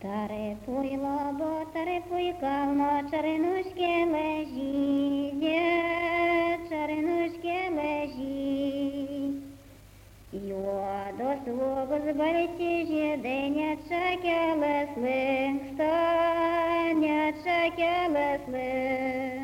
Тарифуй лобо, тарифуй калмо, чаринушке лежить, чаринушке лежить. Його до свого збалітіжі, деняча келесли, станяча келесли.